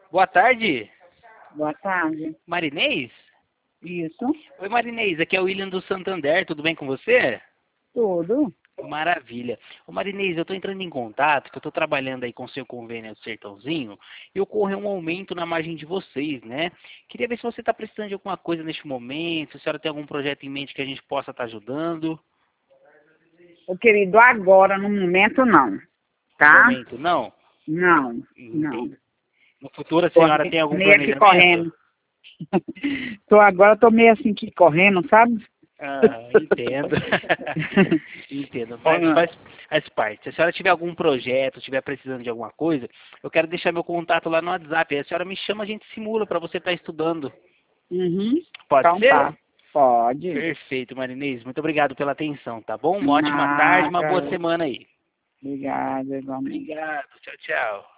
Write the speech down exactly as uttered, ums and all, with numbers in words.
Boa tarde, Boa tarde. Marinês? Isso, Oi, Marinês, aqui é o William do Santander, tudo bem com você? tudo. Maravilha. Ô, Marinês, eu estou entrando em contato, que eu estou trabalhando aí com o seu convênio do Sertãozinho, e ocorreu um aumento na margem de vocês, né? Queria ver se você está precisando de alguma coisa neste momento, se a senhora tem algum projeto em mente que a gente possa estar ajudando. Ô, querido, agora, no momento, não. No Tá? momento, não? Não, não. Entendi. No futuro a Tô senhora tem algum meio aqui planejamento? correndo. Tô agora, tô meio assim aqui correndo, sabe? Ah, entendo. Entendo. Faz, faz, faz parte. Se a senhora tiver algum projeto, estiver precisando de alguma coisa, eu quero deixar meu contato lá no WhatsApp. Aí a senhora me chama, a gente simula para você estar estudando. Uhum. Pode Então ser? tá. Pode. Perfeito, Marinês. Muito obrigado pela atenção, tá bom? Uma ótima tarde, uma boa Nada. semana aí. Obrigada, igualmente. Obrigado. Tchau, tchau.